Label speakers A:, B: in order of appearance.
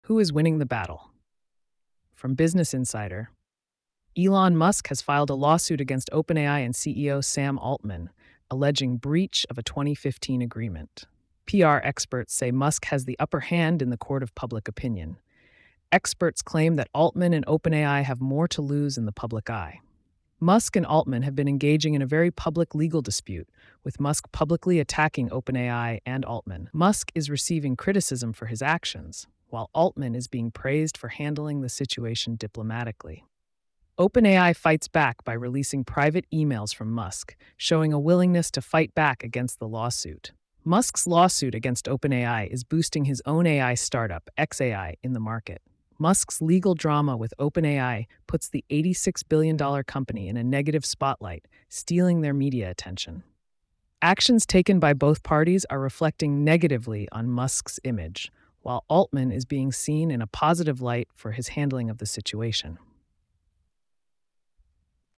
A: Who is winning the battle? From Business Insider, Elon Musk has filed a lawsuit against OpenAI and CEO Sam Altman, alleging breach of a 2015 agreement. PR experts say Musk has the upper hand in the court of public opinion. Experts claim that Altman and OpenAI have more to lose in the public eye. Musk and Altman have been engaging in a very public legal dispute, with Musk publicly attacking OpenAI and Altman. Musk is receiving criticism for his actions, while Altman is being praised for handling the situation diplomatically. OpenAI fights back by releasing private emails from Musk, showing a willingness to fight back against the lawsuit. Musk's lawsuit against OpenAI is boosting his own AI startup, xAI, in the market. Musk's legal drama with OpenAI puts the $86 billion company in a negative spotlight, stealing their media attention. Actions taken by both parties are reflecting negatively on Musk's image, while Altman is being seen in a positive light for his handling of the situation.